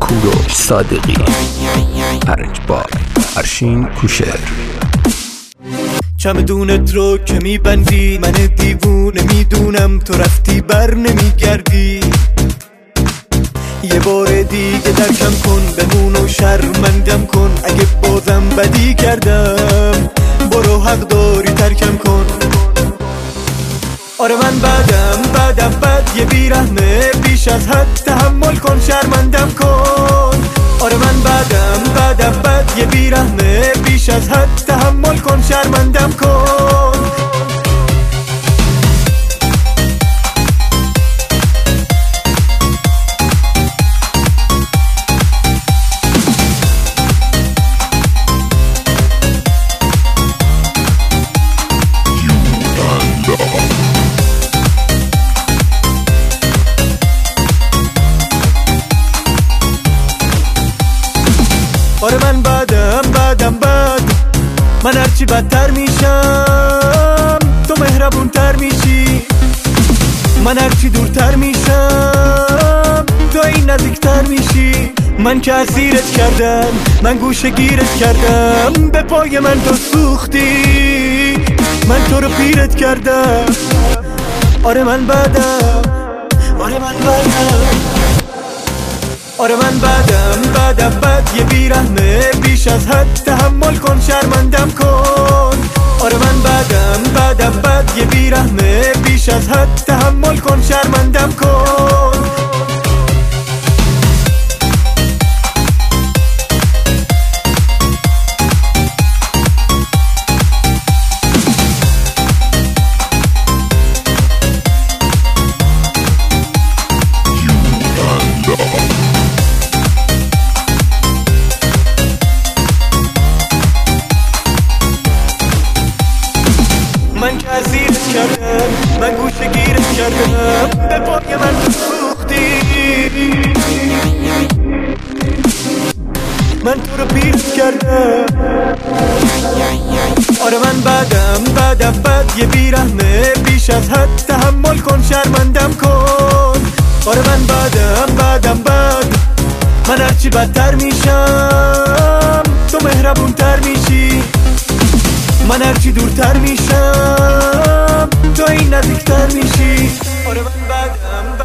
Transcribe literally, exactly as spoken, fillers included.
کوروش صادقی، پرنج بار ارشین کوشر. چمدونت رو که میبندی من دیوونه میدونم تو رفتی بر نمیگردی. یه بار دیگه درکم کن بمون و شرمندم کن. اگه بازم بدی کردم برو حق داری ترکم کن. آره من بدم بدم بد یه بیرحمه بیش از حد تحمل کن شرمندم کن. آره من بدم بدم بد یه بیرحمه بیش از حد تحمل کن شرمندم کن. آره من بدم بدم بد من هرچی بدتر میشم تو مهربون تر میشی. من هرچی دورتر میشم تو این نزدیکتر میشی. من که اسیرت کردم من گوشه گیرت کردم به پای من تو سوختی. من تو رو پیرت کردم. آره من بدم آره من بدم آره من بدم بدم بد یه بیرحمه بیش از حد تحمل کن شرمندم کن. آره من بدم بدم بد یه بیرحمه بیش از حد تحمل کن شرمندم کن. من که اسیرت کردم من گوشه گیرت کردم به پای من تو سوختی. من تو رو پیرت کردم. آره من بدم بدم بد یه بیرحمه بیش از حد تحمل کن شرمندم کن. آره من بدم بدم بد من هرچی بدتر میشم تو مهربون تر میشی. من هرچی دورتر میشم تو این نزدیکتر میشی. آره من بدم